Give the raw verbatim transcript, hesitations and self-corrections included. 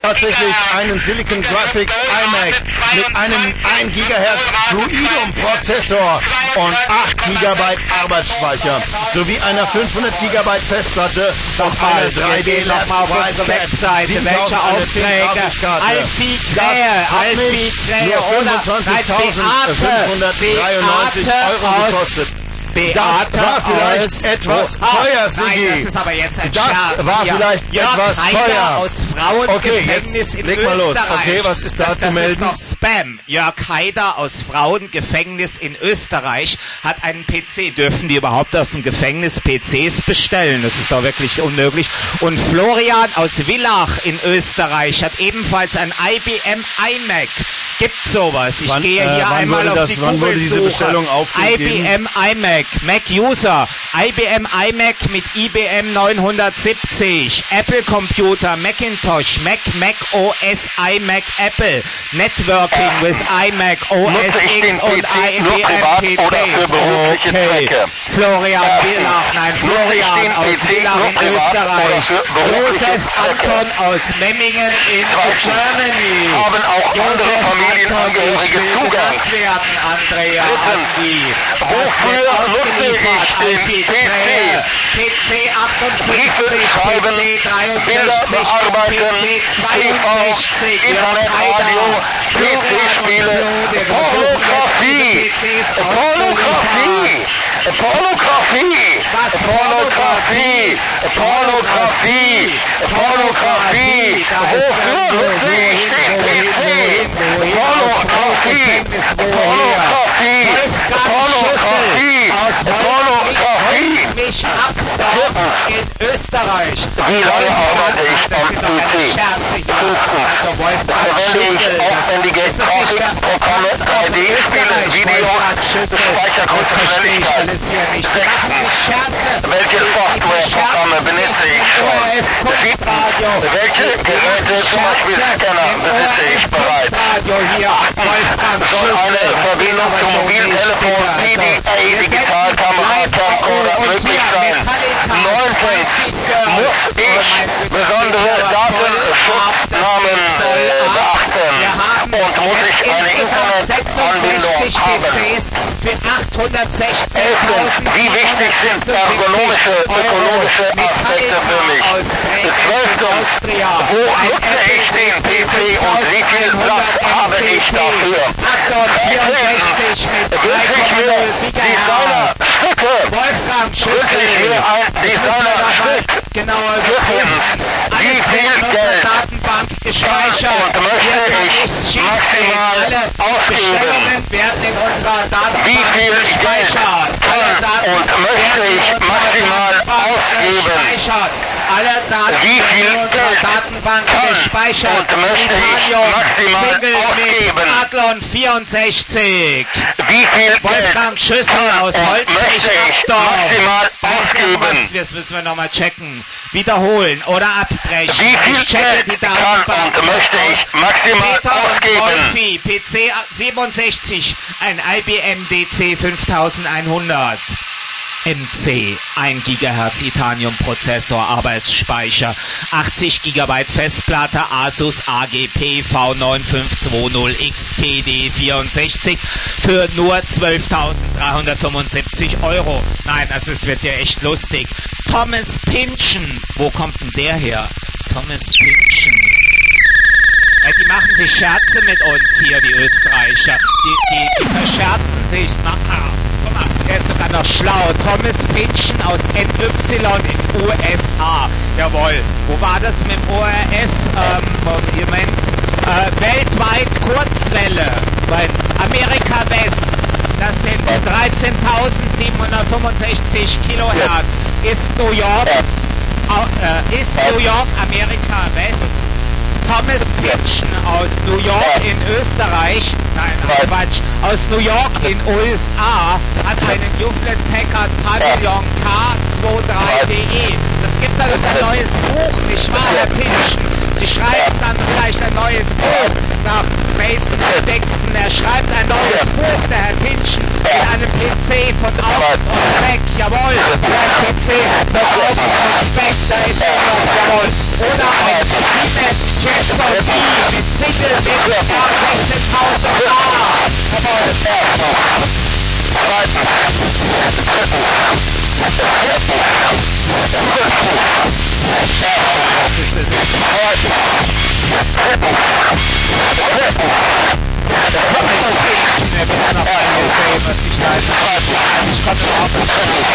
tatsächlich einen Silicon Graphics iMac mit einem ein Gigahertz Fluidum Prozessor und acht Gigabyte Arbeitsspeicher sowie einer fünfhundert Gigabyte Festplatte und einer drei D nochmal auf unsere Webseite, welche Aufträge, Alfie Krähe, Alfie Krähe oder fünfhundertdreiundneunzig Euro gekostet. Beate das war vielleicht aus etwas oh, teuer, Sigi. Nein, das ist aber jetzt ein das Scherz. war hier. vielleicht Jörg etwas Haider teuer. aus Frauengefängnis okay, in leg mal los. Österreich. Okay, was ist da das, zu das melden? Das ist doch Spam. Jörg Haider aus Frauengefängnis in Österreich hat einen P C. Dürfen die überhaupt aus dem Gefängnis P Cs bestellen? Das ist doch wirklich unmöglich. Und Florian aus Villach in Österreich hat ebenfalls ein I B M iMac. Gibt sowas. Ich wann, gehe hier äh, einmal auf das, die wann wurde diese Bestellung aufgegeben? I B M iMac, Mac User, I B M iMac mit I B M neunhundertsiebzig, Apple Computer, Macintosh, Mac, Mac O S, iMac, Apple, Networking with iMac, O S X und I B M P Cs. Okay. Florian Villach, nein, Florian aus Villach in Österreich. Josef Anton aus Memmingen in Germany. Haben auch andere Familienangehörige Zugang. Drittens, wofür nutze ich den P C? P C achtundfünfzig, Briefe schreiben, P C dreiundsechzig, Bilder bearbeiten, P C T V, Internet, Radio, P C-Spiele, Pornografie, Pornografie, Pornografie, Pornografie, Pornografie, Pornografie. Wofür nutze ich den P C? Pornografie, Pornografie, Pornografie, Pornografie. Mich ab in Österreich. Wie lange arbeite ich am P C? Fünftens, verwende ich aufwendige Grafikprogramme, drei D-Spiele, Videos, Speicherkontenschnelligkeit. Sechstens, welche Softwareprogramme benutze ich schon? Siebtens, welche Geräte, zum Beispiel Scanner, besitze ich bereits? Achtens, soll eine Verbindung zum Mobiltelefon, P D A, Digitalkamera, Camcorder möglich sein? Neuntens, muss ich besondere Datenschutznormen äh, beachten und muss ich eine Internetanbindung haben? Elftens, wie wichtig sind ergonomische, ökologische Aspekte für mich? Zwölftens, wo nutze ich den P C und wie viel Platz habe ich dafür? Dreizehntens, wünsche ich mir Designer-Stücke? Wünsche ich mir ein Designer-Stück? Vierzehntens, wie viel Geld und möchte ich maximal ausgeben? Wie viel Geld kann und möchte ich maximal ausgeben? Wie viel Geld kann und möchte ich maximal ausgeben? Adlon vierundsechzig. Wie viel Geld Wolfgang Schüssel aus kann und möchte ich maximal ausgeben? Das müssen wir nochmal checken. Wiederholen oder abbrechen. Wie viel Geld kann und möchte ich maximal Peter ausgeben? Wolfi, P C siebenundsechzig, ein I B M D C fünftausendeinhundert. M C, ein Gigahertz Titanium-Prozessor, Arbeitsspeicher, achtzig Gigabyte Festplatte, Asus A G P V neun fünf zwei null X T D vierundsechzig für nur zwölftausenddreihundertfünfundsiebzig Euro. Nein, also es wird ja echt lustig. Thomas Pynchon, wo kommt denn der her? Thomas Pynchon. Ja, die machen sich Scherze mit uns hier, die Österreicher. Die, die, die verscherzen sich. Na, ah, guck mal, der ist sogar noch schlau. Thomas Pynchon aus N Y in U S A. Jawohl. Wo war das mit dem O R F? Ähm, Moment. Äh, weltweit Kurzwelle. Bei Amerika West. Das sind dreizehntausendsiebenhundertfünfundsechzig Kilohertz. Ist New York, äh, ist New York Amerika West? Thomas Pynchon aus New York in Österreich, nein, Quatsch, aus New York in U S A hat einen Hewlett Packard Pavilion K drei D E. Das gibt dann ein neues Buch, nicht wahr, Herr Pynchon? Sie schreiben dann vielleicht ein ein neues Buch nach Mason Dixon. Er schreibt ein neues Buch, der Herr Pynchon, mit einem P C von Ost und weg. Jawohl, ein P C von Ost und weg, da ist er noch, jawohl. Oder ein Siemens Jetson E mit Single mit R sechzehntausend A. Ich konnte überhaupt nicht